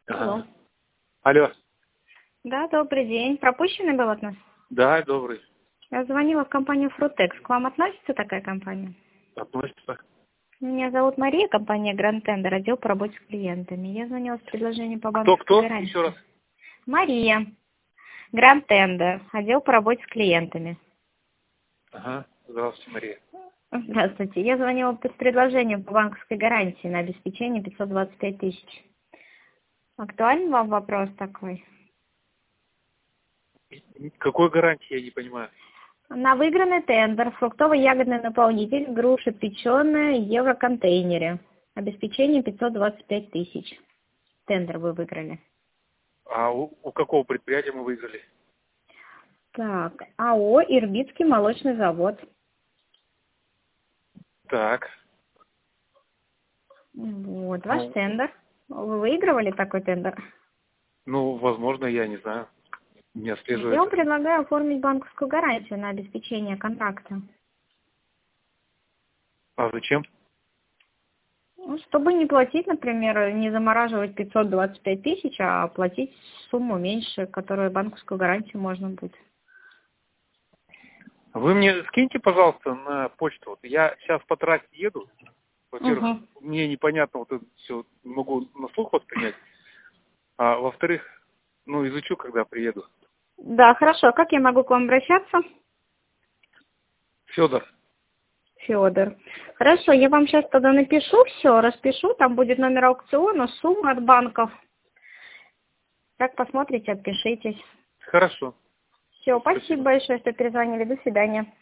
Алло. Ага. Алло. Да, добрый день. Пропущенный был от нас? Да, добрый. Я звонила в компанию Фрутекс. К вам относится такая компания? Относится. Меня зовут Мария, компания Grand Tender, отдел по работе с клиентами. Я звонила с предложением по банковской Кто? Еще раз. гарантии. Мария, Grand Tender, отдел по работе с клиентами. Ага. Здравствуйте, Мария. Здравствуйте. Я звонила с предложением по банковской гарантии на обеспечение 525 тысяч. Актуален вам вопрос такой? Какой гарантии, я не понимаю. На выигранный тендер фруктово-ягодный наполнитель, груши печеные, евроконтейнере. Обеспечение 525 тысяч. Тендер вы выиграли. А у какого предприятия мы выиграли? Так, АО «Ирбитский молочный завод». Так. Вот, ваш тендер. Вы выигрывали такой тендер? Возможно, я не знаю. Не отслеживаю Я вам это. предлагаю оформить банковскую гарантию на обеспечение контракта. А зачем? Чтобы не платить, например, не замораживать 525 тысяч, а платить сумму меньше, которую банковскую гарантию можно будет. Вы мне скиньте, пожалуйста, на почту. Вот я сейчас по трассе еду. Во-первых, Угу. мне непонятно вот это все, не могу на слух воспринять. А во-вторых, изучу, когда приеду. Да, хорошо. Как я могу к вам обращаться? Федор. Федор. Хорошо, я вам сейчас тогда напишу все, распишу, там будет номер аукциона, сумма от банков. Как посмотрите, отпишитесь. Хорошо. Все, Спасибо. спасибо большое, что перезвонили. До свидания.